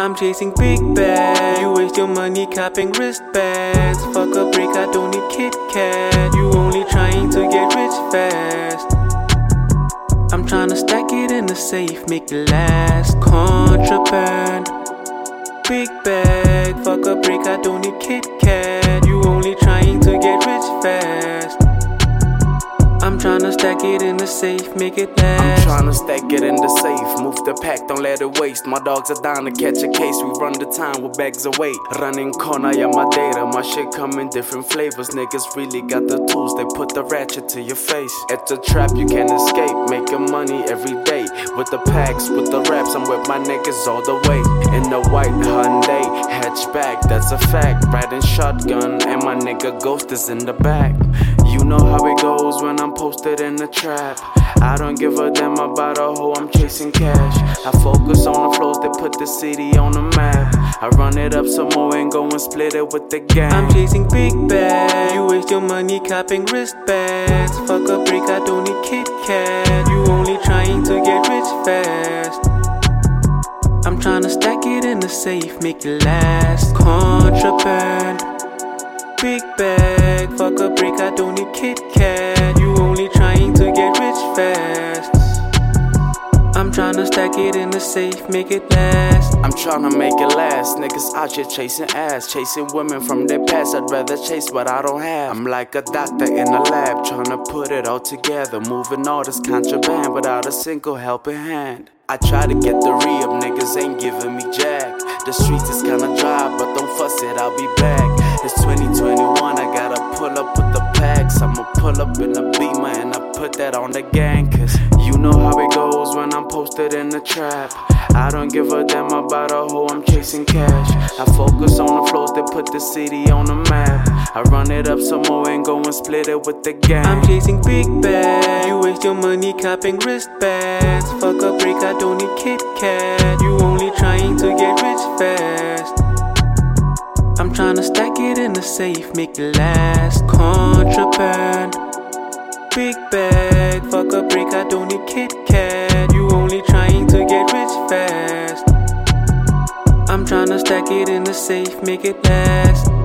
I'm chasing big bags. You waste your money copping wristbands. Fuck a break, I don't need Kit Kat. You only trying to get rich fast. I'm tryna stack it in the safe, make it last. Contraband. Big bag, fuck a break, I don't need Kit Kat. You only trying to get rich fast. I'm tryna stack it in the safe, make it last. I'm tryna stack it in the safe, move the pack, don't let it waste. My dogs are down to catch a case, we run the time with bags of weight. Running corner, yeah, my data, my shit come in different flavors. Niggas really got the tools, they put the ratchet to your face. It's a trap, you can't escape, making money every day. With the packs, with the raps, I'm with my niggas all the way. In the white Hyundai, hatchback, that's a fact. Riding shotgun, and my nigga Ghost is in the back. You know how it goes when I'm posted in the trap. I don't give a damn about a hoe, I'm chasing cash. I focus on the flows that put the city on the map. I run it up some more and go and split it with the gang. I'm chasing big bags. You waste your money copping wristbands. Fuck a break, I don't need Kit Kat. You only trying to get rich fast. I'm tryna stack it in the safe, make it last. Contraband. Big bag, fuck a break, I don't need Kit Kat. You only trying to get rich fast. I'm tryna stack it in the safe, make it last. I'm tryna make it last. Niggas out here chasing ass, chasing women from their past. I'd rather chase what I don't have. I'm like a doctor in a lab, tryna put it all together, moving all this contraband without a single helping hand. I try to get the re-up, niggas ain't giving me jack. The streets is kinda dry, but don't fuss it, I'll be back. It's 2021, I gotta pull up with the packs. I'ma pull up in a Beamer and I put that on the gang. Cause you know how it goes when I'm posted in the trap. I don't give a damn about a hoe, I'm chasing cash. I focus on the flows that put the city on the map. I run it up some more and go and split it with the gang. I'm chasing big bags. You waste your money copping wristbands. Fuck a break, I don't need Kit Kat. You only trying to get rich fast. I'm tryna stack it in the safe, make it last. Contraband. Big bag, fuck a break, I don't need Kit Kat. You only trying to get rich fast. I'm tryna stack it in the safe, make it last.